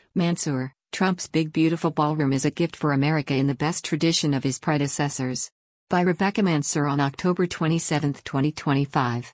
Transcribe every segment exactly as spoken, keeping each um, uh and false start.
Mansour, Trump's Big Beautiful Ballroom is a gift for America in the best tradition of his predecessors. By Rebecca Mansour on October twenty-seventh, twenty twenty-five.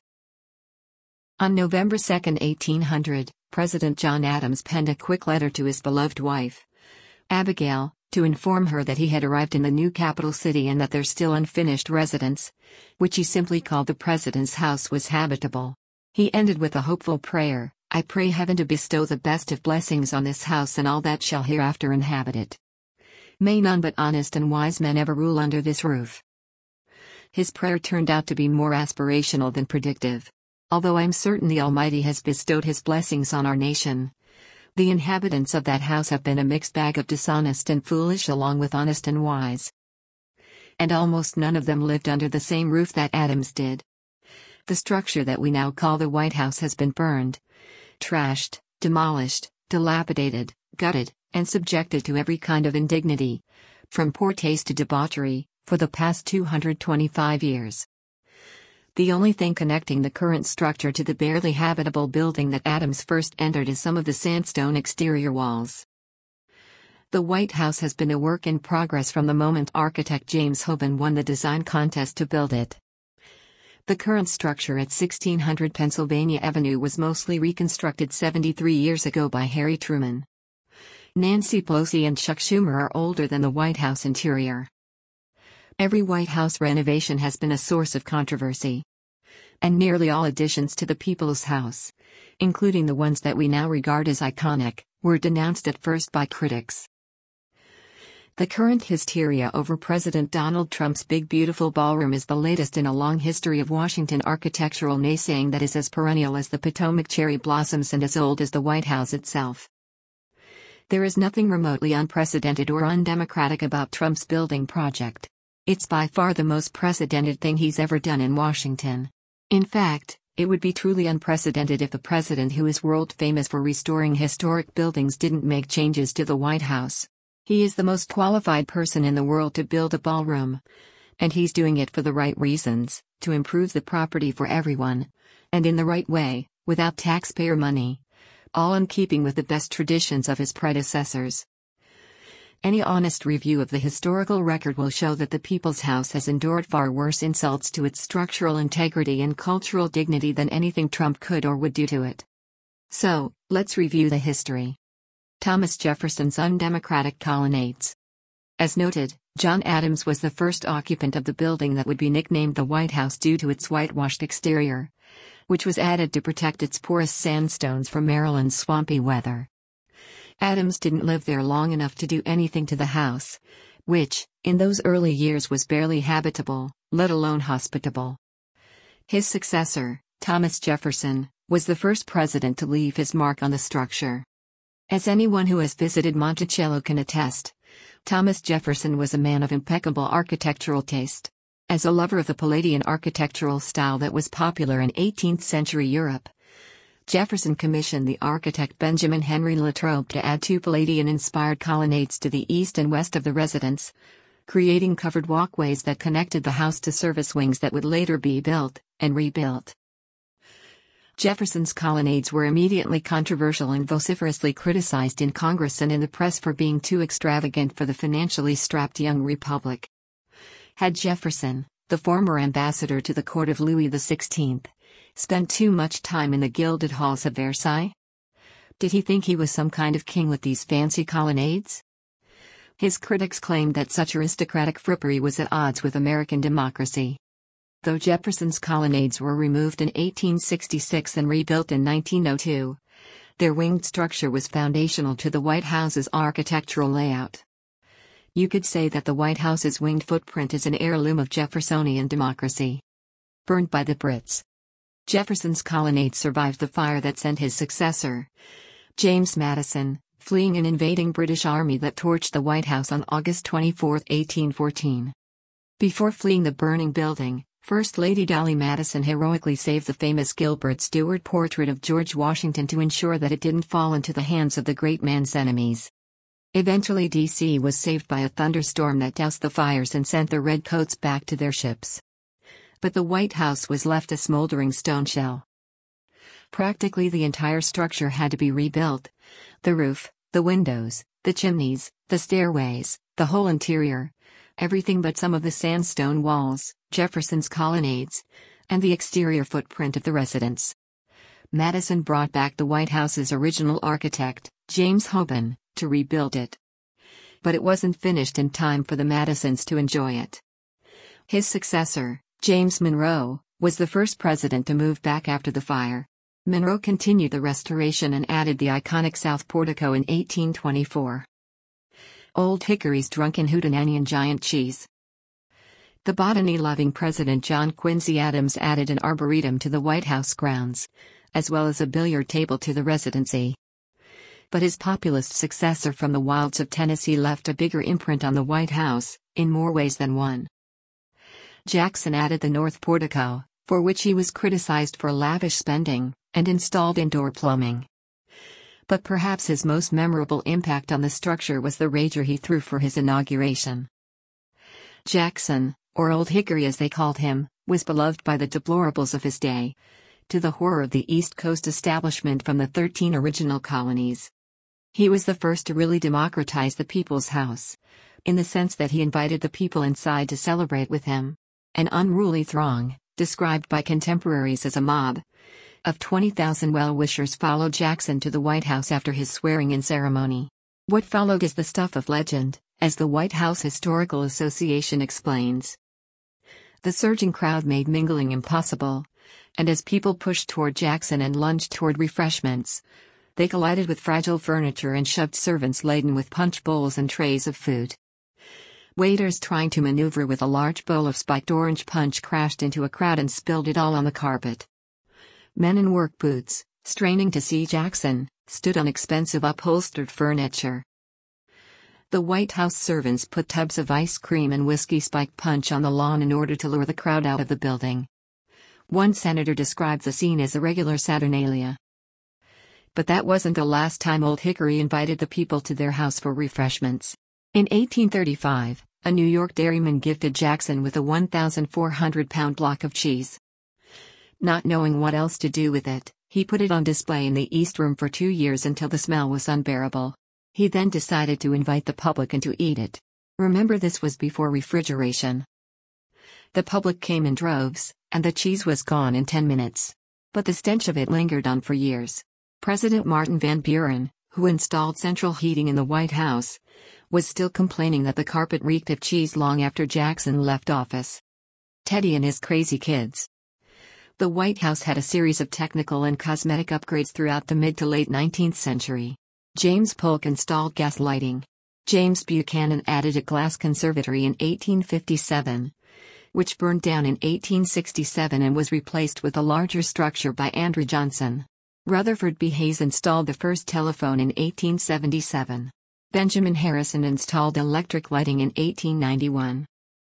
On November second, eighteen hundred, President John Adams penned a quick letter to his beloved wife, Abigail, to inform her that he had arrived in the new capital city and that their still unfinished residence, which he simply called the President's house, was habitable. He ended with a hopeful prayer: "I pray heaven to bestow the best of blessings on this house and all that shall hereafter inhabit it. May none but honest and wise men ever rule under this roof." His prayer turned out to be more aspirational than predictive. Although I'm certain the Almighty has bestowed His blessings on our nation, the inhabitants of that house have been a mixed bag of dishonest and foolish along with honest and wise. And almost none of them lived under the same roof that Adams did. The structure that we now call the White House has been burned, trashed, demolished, dilapidated, gutted, and subjected to every kind of indignity, from poor taste to debauchery, for the past two hundred twenty-five years. The only thing connecting the current structure to the barely habitable building that Adams first entered is some of the sandstone exterior walls. The White House has been a work in progress from the moment architect James Hoban won the design contest to build it. The current structure at sixteen hundred Pennsylvania Avenue was mostly reconstructed seventy-three years ago by Harry Truman. Nancy Pelosi and Chuck Schumer are older than the White House interior. Every White House renovation has been a source of controversy. And nearly all additions to the People's House, including the ones that we now regard as iconic, were denounced at first by critics. The current hysteria over President Donald Trump's Big Beautiful Ballroom is the latest in a long history of Washington architectural naysaying that is as perennial as the Potomac cherry blossoms and as old as the White House itself. There is nothing remotely unprecedented or undemocratic about Trump's building project. It's by far the most precedented thing he's ever done in Washington. In fact, it would be truly unprecedented if the president who is world famous for restoring historic buildings didn't make changes to the White House. He is the most qualified person in the world to build a ballroom. And he's doing it for the right reasons, to improve the property for everyone. And in the right way, without taxpayer money. All in keeping with the best traditions of his predecessors. Any honest review of the historical record will show that the People's House has endured far worse insults to its structural integrity and cultural dignity than anything Trump could or would do to it. So, let's review the history. Thomas Jefferson's undemocratic colonnades. As noted, John Adams was the first occupant of the building that would be nicknamed the White House due to its whitewashed exterior, which was added to protect its porous sandstones from Maryland's swampy weather. Adams didn't live there long enough to do anything to the house, which, in those early years, was barely habitable, let alone hospitable. His successor, Thomas Jefferson, was the first president to leave his mark on the structure. As anyone who has visited Monticello can attest, Thomas Jefferson was a man of impeccable architectural taste. As a lover of the Palladian architectural style that was popular in eighteenth century Europe, Jefferson commissioned the architect Benjamin Henry Latrobe to add two Palladian-inspired colonnades to the east and west of the residence, creating covered walkways that connected the house to service wings that would later be built and rebuilt. Jefferson's colonnades were immediately controversial and vociferously criticized in Congress and in the press for being too extravagant for the financially strapped young republic. Had Jefferson, the former ambassador to the court of Louis the sixteenth, spent too much time in the gilded halls of Versailles? Did he think he was some kind of king with these fancy colonnades? His critics claimed that such aristocratic frippery was at odds with American democracy. Though Jefferson's colonnades were removed in eighteen sixty-six and rebuilt in nineteen oh two, their winged structure was foundational to the White House's architectural layout. You could say that the White House's winged footprint is an heirloom of Jeffersonian democracy. Burned by the Brits. Jefferson's colonnades survived the fire that sent his successor, James Madison, fleeing an invading British army that torched the White House on August twenty-fourth, eighteen fourteen. Before fleeing the burning building, First Lady Dolly Madison heroically saved the famous Gilbert Stuart portrait of George Washington to ensure that it didn't fall into the hands of the great man's enemies. Eventually D C was saved by a thunderstorm that doused the fires and sent the redcoats back to their ships. But the White House was left a smoldering stone shell. Practically the entire structure had to be rebuilt: the roof, The windows, the chimneys, the stairways, the whole interior. Everything but some of the sandstone walls, Jefferson's colonnades, and the exterior footprint of the residence. Madison brought back the White House's original architect, James Hoban, to rebuild it. But it wasn't finished in time for the Madisons to enjoy it. His successor, James Monroe, was the first president to move back after the fire. Monroe continued the restoration and added the iconic South Portico in eighteen twenty-four. Old Hickory's Drunken Hootenanny and Giant Cheese. The botany-loving President John Quincy Adams added an arboretum to the White House grounds, as well as a billiard table to the residency. But his populist successor from the wilds of Tennessee left a bigger imprint on the White House, in more ways than one. Jackson added the North Portico, for which he was criticized for lavish spending, and installed indoor plumbing. But perhaps his most memorable impact on the structure was the rager he threw for his inauguration. Jackson, or Old Hickory as they called him, was beloved by the deplorables of his day, to the horror of the East Coast establishment from the thirteen original colonies. He was the first to really democratize the people's house, in the sense that he invited the people inside to celebrate with him. An unruly throng, described by contemporaries as a mob, of twenty thousand well-wishers followed Jackson to the White House after his swearing-in ceremony. What followed is the stuff of legend, as the White House Historical Association explains. The surging crowd made mingling impossible, and as people pushed toward Jackson and lunged toward refreshments, they collided with fragile furniture and shoved servants laden with punch bowls and trays of food. Waiters trying to maneuver with a large bowl of spiked orange punch crashed into a crowd and spilled it all on the carpet. Men in work boots, straining to see Jackson, stood on expensive upholstered furniture. The White House servants put tubs of ice cream and whiskey spiked punch on the lawn in order to lure the crowd out of the building. One senator described the scene as a regular Saturnalia. But that wasn't the last time Old Hickory invited the people to their house for refreshments. In eighteen thirty-five, a New York dairyman gifted Jackson with a one thousand four hundred pound block of cheese. Not knowing what else to do with it, he put it on display in the East Room for two years until the smell was unbearable. He then decided to invite the public in to eat it. Remember, this was before refrigeration. The public came in droves, and the cheese was gone in ten minutes. But the stench of it lingered on for years. President Martin Van Buren, who installed central heating in the White House, was still complaining that the carpet reeked of cheese long after Jackson left office. Teddy and his crazy kids. The White House had a series of technical and cosmetic upgrades throughout the mid to late nineteenth century. James Polk installed gas lighting. James Buchanan added a glass conservatory in eighteen fifty-seven, which burned down in eighteen sixty-seven and was replaced with a larger structure by Andrew Johnson. Rutherford B. Hayes installed the first telephone in eighteen seventy-seven. Benjamin Harrison installed electric lighting in eighteen ninety-one.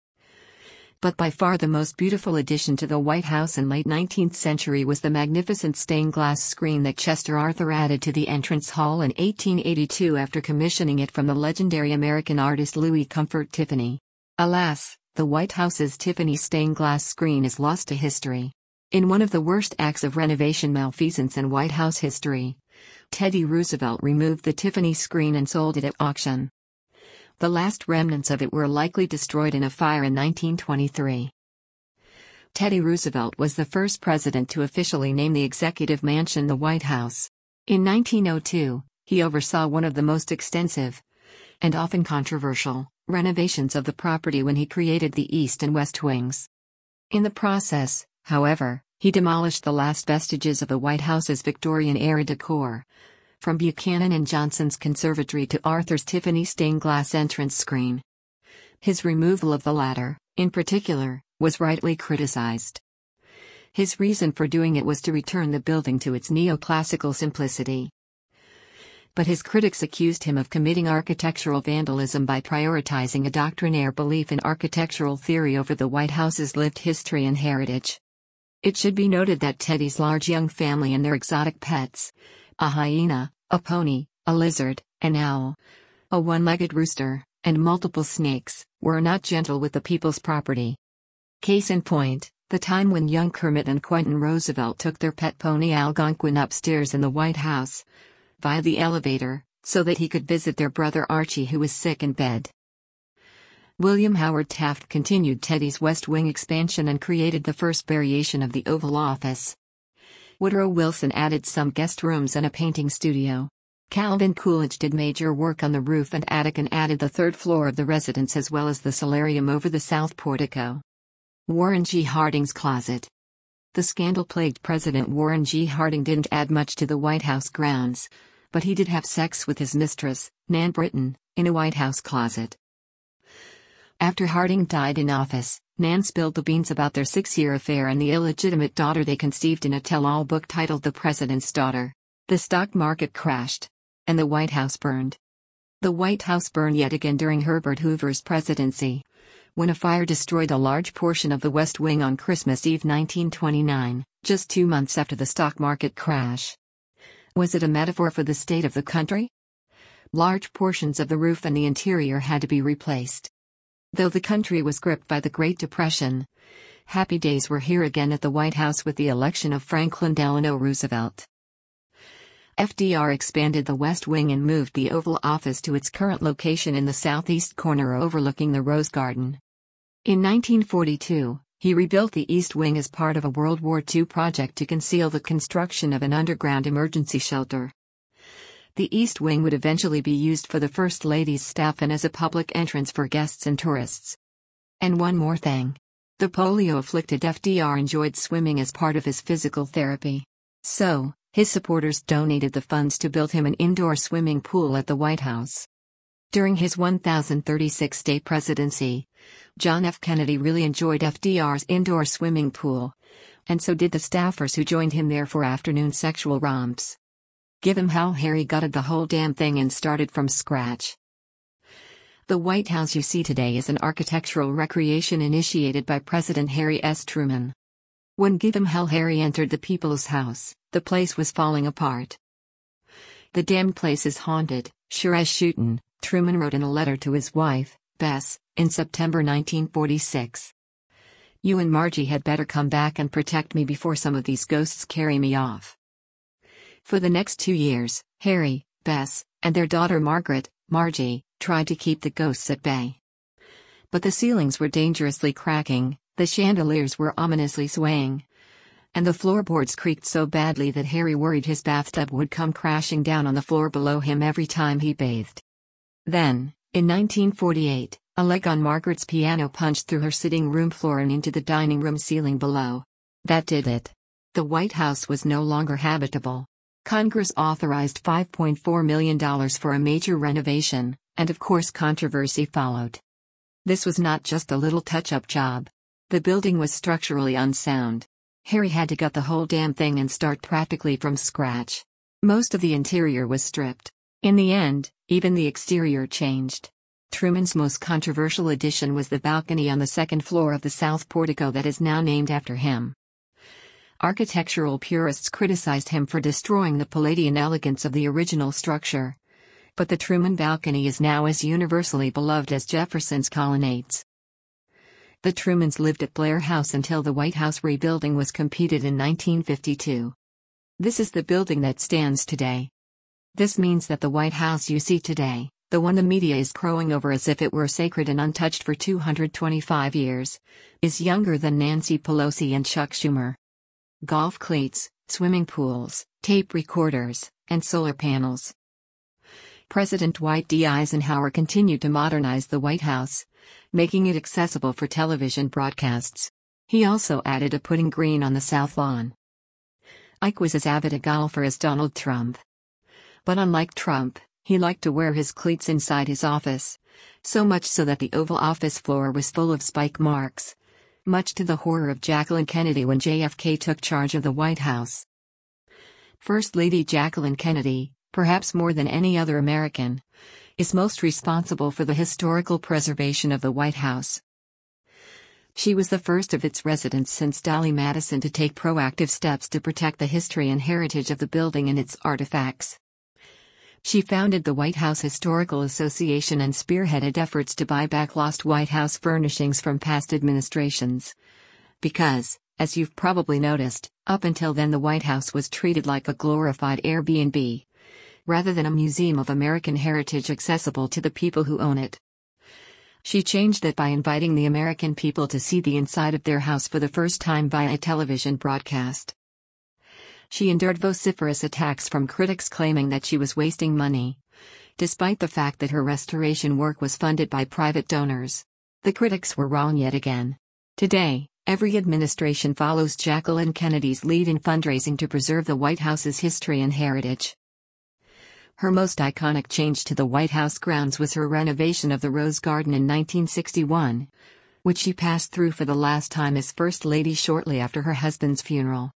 But by far the most beautiful addition to the White House in late nineteenth century was the magnificent stained glass screen that Chester Arthur added to the entrance hall in eighteen eighty-two after commissioning it from the legendary American artist Louis Comfort Tiffany. Alas, the White House's Tiffany stained glass screen is lost to history. In one of the worst acts of renovation malfeasance in White House history, Teddy Roosevelt removed the Tiffany screen and sold it at auction. The last remnants of it were likely destroyed in a fire in nineteen twenty-three. Teddy Roosevelt was the first president to officially name the executive mansion the White House. In nineteen oh two, he oversaw one of the most extensive, and often controversial, renovations of the property when he created the East and West Wings. In the process, however, he demolished the last vestiges of the White House's Victorian-era decor, from Buchanan and Johnson's conservatory to Arthur's Tiffany stained glass entrance screen. His removal of the latter, in particular, was rightly criticized. His reason for doing it was to return the building to its neoclassical simplicity. But his critics accused him of committing architectural vandalism by prioritizing a doctrinaire belief in architectural theory over the White House's lived history and heritage. It should be noted that Teddy's large young family and their exotic pets, a hyena, a pony, a lizard, an owl, a one-legged rooster, and multiple snakes, were not gentle with the people's property. Case in point, the time when young Kermit and Quentin Roosevelt took their pet pony Algonquin upstairs in the White House, via the elevator, so that he could visit their brother Archie, who was sick in bed. William Howard Taft continued Teddy's West Wing expansion and created the first variation of the Oval Office. Woodrow Wilson added some guest rooms and a painting studio. Calvin Coolidge did major work on the roof and attic and added the third floor of the residence as well as the solarium over the south portico. Warren G. Harding's closet. The scandal-plagued President Warren G. Harding didn't add much to the White House grounds, but he did have sex with his mistress, Nan Britton, in a White House closet. After Harding died in office, Nan spilled the beans about their six-year affair and the illegitimate daughter they conceived in a tell-all book titled The President's Daughter. The stock market crashed, and the White House burned. The White House burned yet again during Herbert Hoover's presidency, when a fire destroyed a large portion of the West Wing on Christmas Eve nineteen twenty-nine, just two months after the stock market crash. Was it a metaphor for the state of the country? Large portions of the roof and the interior had to be replaced. Though the country was gripped by the Great Depression, happy days were here again at the White House with the election of Franklin Delano Roosevelt. F D R expanded the West Wing and moved the Oval Office to its current location in the southeast corner overlooking the Rose Garden. In nineteen forty-two, he rebuilt the East Wing as part of a World War Two project to conceal the construction of an underground emergency shelter. The East Wing would eventually be used for the First Lady's staff and as a public entrance for guests and tourists. And one more thing. The polio-afflicted F D R enjoyed swimming as part of his physical therapy. So, his supporters donated the funds to build him an indoor swimming pool at the White House. During his one thousand thirty-six day presidency, John F. Kennedy really enjoyed F D R's indoor swimming pool, and so did the staffers who joined him there for afternoon sexual romps. Give him hell, Harry gutted the whole damn thing and started from scratch. The White House you see today is an architectural recreation initiated by President Harry S. Truman. When Give him hell Harry entered the People's House, the place was falling apart. The damned place is haunted, sure as shootin', Truman wrote in a letter to his wife, Bess, in September nineteen forty-six. You and Margie had better come back and protect me before some of these ghosts carry me off. For the next two years, Harry, Bess, and their daughter Margaret, Margie, tried to keep the ghosts at bay. But the ceilings were dangerously cracking, the chandeliers were ominously swaying, and the floorboards creaked so badly that Harry worried his bathtub would come crashing down on the floor below him every time he bathed. Then, in nineteen forty-eight, a leg on Margaret's piano punched through her sitting room floor and into the dining room ceiling below. That did it. The White House was no longer habitable. Congress authorized five point four million dollars for a major renovation, and of course controversy followed. This was not just a little touch-up job. The building was structurally unsound. Harry had to gut the whole damn thing and start practically from scratch. Most of the interior was stripped. In the end, even the exterior changed. Truman's most controversial addition was the balcony on the second floor of the south portico that is now named after him. Architectural purists criticized him for destroying the Palladian elegance of the original structure. But the Truman balcony is now as universally beloved as Jefferson's colonnades. The Trumans lived at Blair House until the White House rebuilding was completed in nineteen fifty-two. This is the building that stands today. This means that the White House you see today, the one the media is crowing over as if it were sacred and untouched for two hundred twenty-five years, is younger than Nancy Pelosi and Chuck Schumer. Golf cleats, swimming pools, tape recorders, and solar panels. President Dwight D. Eisenhower continued to modernize the White House, making it accessible for television broadcasts. He also added a putting green on the south lawn. Ike was as avid a golfer as Donald Trump. But unlike Trump, he liked to wear his cleats inside his office, so much so that the Oval Office floor was full of spike marks, much to the horror of Jacqueline Kennedy when J F K took charge of the White House. First Lady Jacqueline Kennedy, perhaps more than any other American, is most responsible for the historical preservation of the White House. She was the first of its residents since Dolly Madison to take proactive steps to protect the history and heritage of the building and its artifacts. She founded the White House Historical Association and spearheaded efforts to buy back lost White House furnishings from past administrations. Because, as you've probably noticed, up until then the White House was treated like a glorified Airbnb. rather than a museum of American heritage accessible to the people who own it. She changed that by inviting the American people to see the inside of their house for the first time via a television broadcast. She endured vociferous attacks from critics claiming that she was wasting money, despite the fact that her restoration work was funded by private donors. The critics were wrong yet again. Today, every administration follows Jacqueline Kennedy's lead in fundraising to preserve the White House's history and heritage. Her most iconic change to the White House grounds was her renovation of the Rose Garden in nineteen sixty-one, which she passed through for the last time as First Lady shortly after her husband's funeral.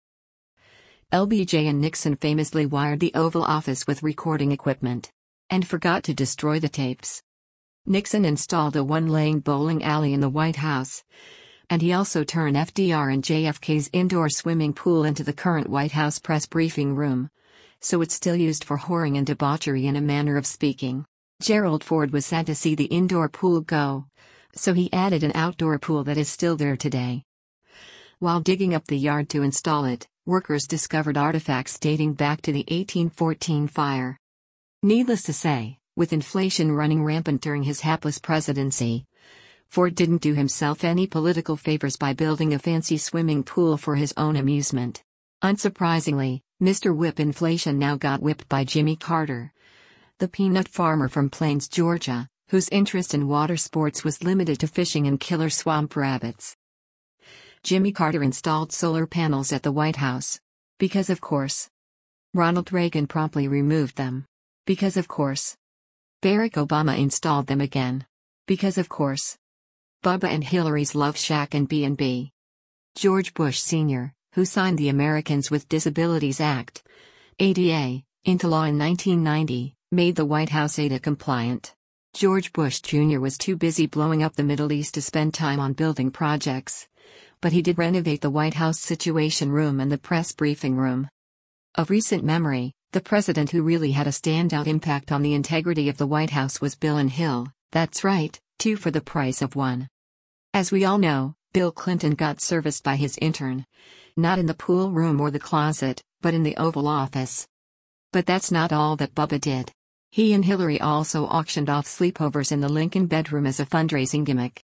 L B J and Nixon famously wired the Oval Office with recording equipment, and forgot to destroy the tapes. Nixon installed a one-lane bowling alley in the White House, and he also turned F D R and J F K's indoor swimming pool into the current White House press briefing room, so it's still used for whoring and debauchery in a manner of speaking. Gerald Ford was sad to see the indoor pool go, so he added an outdoor pool that is still there today. While digging up the yard to install it, workers discovered artifacts dating back to the eighteen fourteen fire. Needless to say, with inflation running rampant during his hapless presidency, Ford didn't do himself any political favors by building a fancy swimming pool for his own amusement. Unsurprisingly, Mister Whip Inflation now got whipped by Jimmy Carter, the peanut farmer from Plains, Georgia, whose interest in water sports was limited to fishing and killer swamp rabbits. Jimmy Carter installed solar panels at the White House. Because of course. Ronald Reagan promptly removed them. Because of course. Barack Obama installed them again. Because of course. Bubba and Hillary's Love Shack and B and B. George Bush Senior, who signed the Americans with Disabilities Act, A D A, into law in nineteen ninety, made the White House A D A compliant. George Bush Junior was too busy blowing up the Middle East to spend time on building projects, but he did renovate the White House Situation Room and the press briefing room. Of recent memory, the president who really had a standout impact on the integrity of the White House was Bill and Hill. That's right, two for the price of one. As we all know, Bill Clinton got serviced by his intern, not in the pool room or the closet, but in the Oval Office. But that's not all that Bubba did. He and Hillary also auctioned off sleepovers in the Lincoln bedroom as a fundraising gimmick.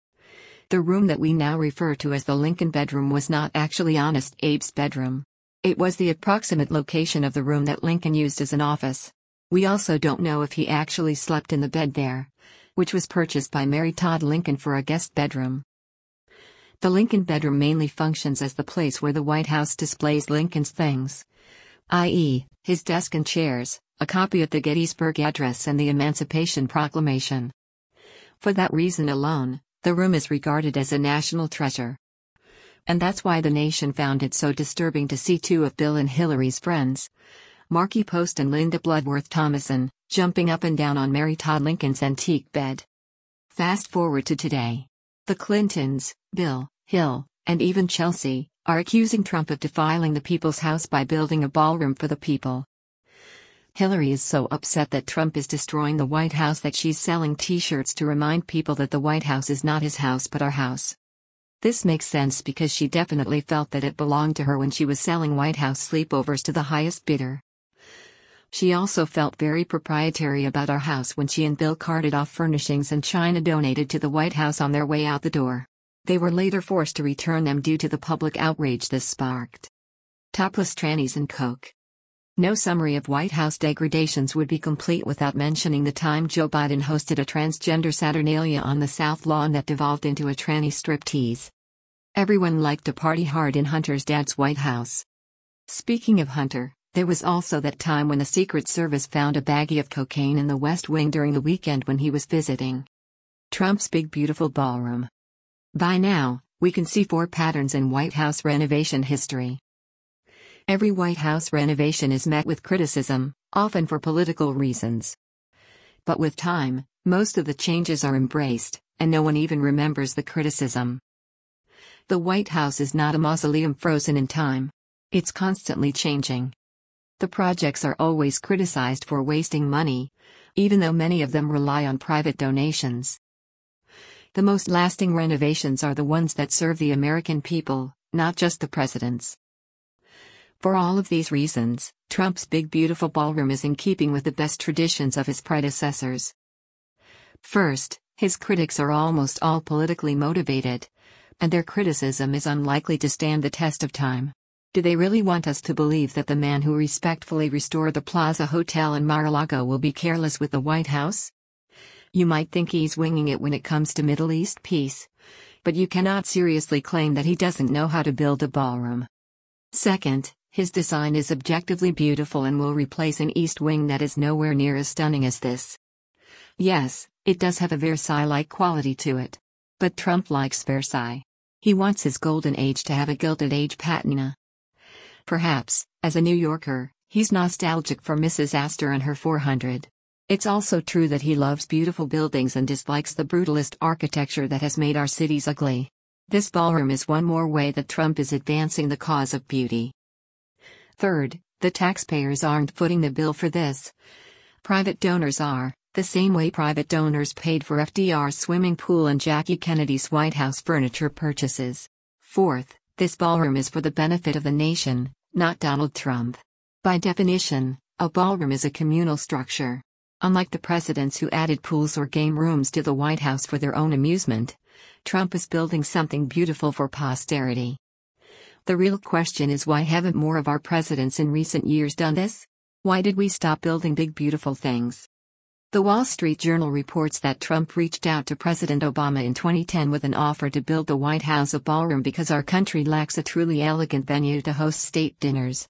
The room that we now refer to as the Lincoln bedroom was not actually Honest Abe's bedroom. It was the approximate location of the room that Lincoln used as an office. We also don't know if he actually slept in the bed there, which was purchased by Mary Todd Lincoln for a guest bedroom. The Lincoln bedroom mainly functions as the place where the White House displays Lincoln's things, that is, his desk and chairs, a copy of the Gettysburg Address and the Emancipation Proclamation. For that reason alone, the room is regarded as a national treasure. And that's why the nation found it so disturbing to see two of Bill and Hillary's friends, Markie Post and Linda Bloodworth Thomason, jumping up and down on Mary Todd Lincoln's antique bed. Fast forward to today. The Clintons, Bill, Hill, and even Chelsea, are accusing Trump of defiling the people's house by building a ballroom for the people. Hillary is so upset that Trump is destroying the White House that she's selling t-shirts to remind people that the White House is not his house but our house. This makes sense because she definitely felt that it belonged to her when she was selling White House sleepovers to the highest bidder. She also felt very proprietary about our house when she and Bill carted off furnishings and china donated to the White House on their way out the door. They were later forced to return them due to the public outrage this sparked. Topless trannies and coke. No summary of White House degradations would be complete without mentioning the time Joe Biden hosted a transgender Saturnalia on the South Lawn that devolved into a tranny striptease. Everyone liked to party hard in Hunter's dad's White House. Speaking of Hunter, there was also that time when the Secret Service found a baggie of cocaine in the West Wing during the weekend when he was visiting Trump's big beautiful ballroom. By now, we can see four patterns in White House renovation history. Every White House renovation is met with criticism, often for political reasons. But with time, most of the changes are embraced, and no one even remembers the criticism. The White House is not a mausoleum frozen in time. It's constantly changing. The projects are always criticized for wasting money, even though many of them rely on private donations. The most lasting renovations are the ones that serve the American people, not just the presidents. For all of these reasons, Trump's big beautiful ballroom is in keeping with the best traditions of his predecessors. First, his critics are almost all politically motivated, and their criticism is unlikely to stand the test of time. Do they really want us to believe that the man who respectfully restored the Plaza Hotel in Mar-a-Lago will be careless with the White House? You might think he's winging it when it comes to Middle East peace, but you cannot seriously claim that he doesn't know how to build a ballroom. Second, his design is objectively beautiful and will replace an East Wing that is nowhere near as stunning as this. Yes, it does have a Versailles-like quality to it. But Trump likes Versailles. He wants his golden age to have a gilded age patina. Perhaps, as a New Yorker, he's nostalgic for Missus Astor and her four hundred. It's also true that he loves beautiful buildings and dislikes the brutalist architecture that has made our cities ugly. This ballroom is one more way that Trump is advancing the cause of beauty. Third, the taxpayers aren't footing the bill for this. Private donors are, the same way private donors paid for F D R's swimming pool and Jackie Kennedy's White House furniture purchases. Fourth, this ballroom is for the benefit of the nation, not Donald Trump. By definition, a ballroom is a communal structure. Unlike the presidents who added pools or game rooms to the White House for their own amusement, Trump is building something beautiful for posterity. The real question is, why haven't more of our presidents in recent years done this? Why did we stop building big beautiful things? The Wall Street Journal reports that Trump reached out to President Obama in twenty ten with an offer to build the White House a ballroom because our country lacks a truly elegant venue to host state dinners.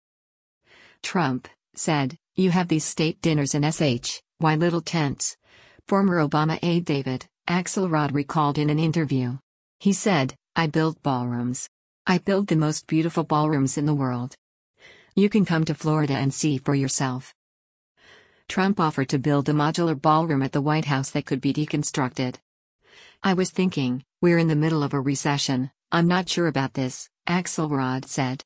Trump said, "You have these state dinners in S H, why little tents?" Former Obama aide David Axelrod recalled in an interview. He said, "I build ballrooms. I build the most beautiful ballrooms in the world. You can come to Florida and see for yourself." Trump offered to build a modular ballroom at the White House that could be deconstructed. "I was thinking, we're in the middle of a recession, I'm not sure about this," Axelrod said.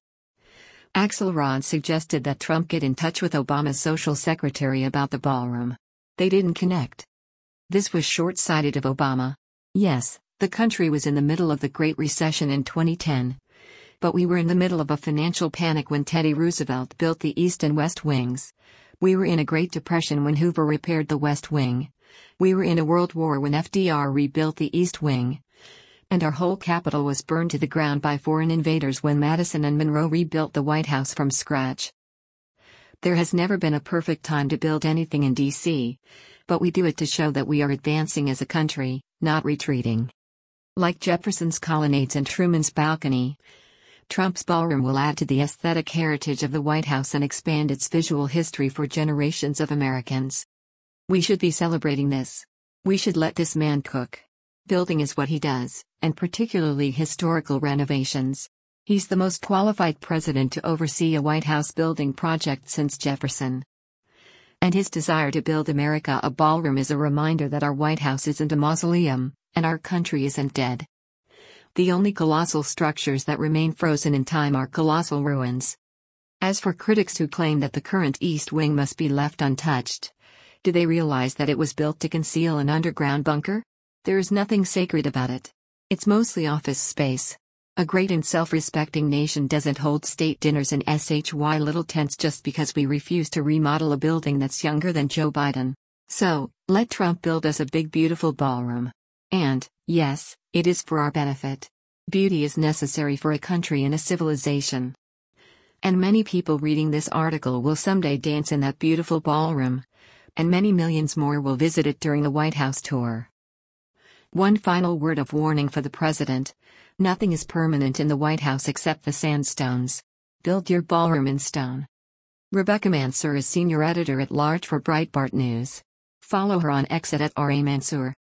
Axelrod suggested that Trump get in touch with Obama's social secretary about the ballroom. They didn't connect. This was short-sighted of Obama. Yes, the country was in the middle of the Great Recession in twenty ten. But we were in the middle of a financial panic when Teddy Roosevelt built the East and West Wings. We were in a Great Depression when Hoover repaired the West Wing. We were in a World War when F D R rebuilt the East Wing. And our whole Capitol was burned to the ground by foreign invaders when Madison and Monroe rebuilt the White House from scratch. There has never been a perfect time to build anything in D C, but we do it to show that we are advancing as a country, not retreating. Like Jefferson's colonnades and Truman's balcony, Trump's ballroom will add to the aesthetic heritage of the White House and expand its visual history for generations of Americans. We should be celebrating this. We should let this man cook. Building is what he does, and particularly historical renovations. He's the most qualified president to oversee a White House building project since Jefferson. And his desire to build America a ballroom is a reminder that our White House isn't a mausoleum, and our country isn't dead. The only colossal structures that remain frozen in time are colossal ruins. As for critics who claim that the current East Wing must be left untouched, do they realize that it was built to conceal an underground bunker? There is nothing sacred about it. It's mostly office space. A great and self-respecting nation doesn't hold state dinners in S H Y little tents just because we refuse to remodel a building that's younger than Joe Biden. So, let Trump build us a big beautiful ballroom. And, yes, it is for our benefit. Beauty is necessary for a country and a civilization. And many people reading this article will someday dance in that beautiful ballroom. And many millions more will visit it during the White House tour. One final word of warning for the president. Nothing is permanent in the White House except the sandstones. Build your ballroom in stone. Rebecca Mansour is senior editor at large for Breitbart News. Follow her on X at R A Mansour.